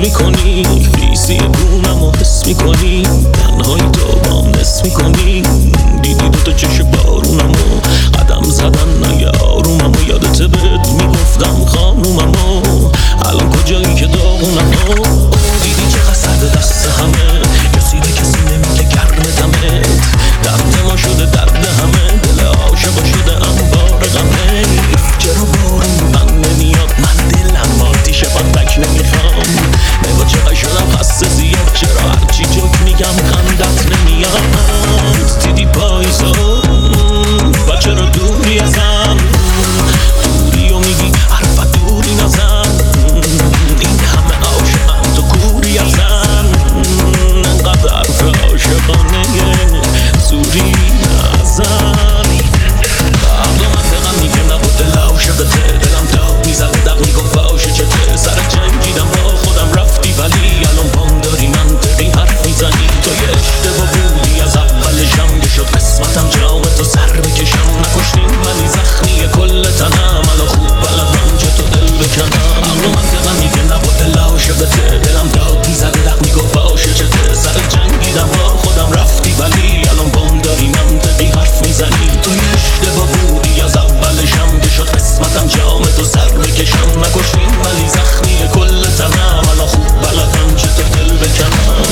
میکنی، ریزی دونم و حس میکنی، تنهایی تو بام نس میکنی. دیدی دوتا چشم بارونم و قدم زدن نه آرومم و یادت بهت میگفتم خانومم و الان کجایی که داغونم و دیدی چقدر سرد دست همه، کسی به کسی نمیگه گرم دمت، درد ما شده درد همه، دل عاشقا شده انبار غمه. چرا بارون من نمیاد، من دلم آتیشه بک نمیخوام، نگاه چقدر شدم خسته زیاد، چرا هرچی جوک میگم خندت نمیاد. دیدی پاییزا و چرا دوری ازم، دوری و میگی حرفت دوری نزن، این همه عاشقم تو کوری ازن، انقدر حرف عاشقانه زوری نزن. عقل منطقم میگه نبود دل عاشقته، دلم داغ میزد دق میگفت عاشق چته، سر جنگیدم با خودم رفتی ولی الان بام داری منطقی حرف میزنی. تو یه اشتباه بودی از اولشم، که شد قسمتم جام تو سر بکشم، نکشتین ولی زخمی کل تنم، الان خوب بلدم که تو دل بکنم. عقل منطقم میگه نبود دل عاشقته، دلم داغ میزد دق میگفت عاشق چته، سر جنگیدم با خودم رفتی ولی الان بام داری منطقی حرف میزنی. تو یه اشتباه بودی از اولشم، که شد قسمتم جام تو سر بکشم، نکشتین ولی زخمی کل تنم، الان خوب بلدم که تو دل بکنم.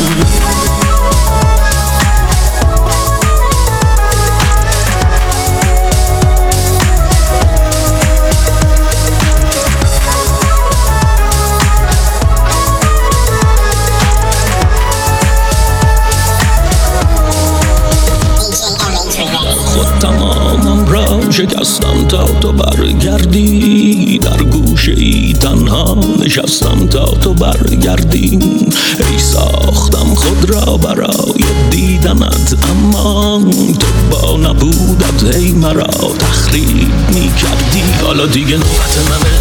خود تمامم را شکستم تا تو برگردی، در گوشه ای تنها نشستم تا تو برگردی. ای ساختم خود را برای دیدنت، اما تو با نبودت ای مرا تخریب میکردی. حالا دیگه نوبت منه،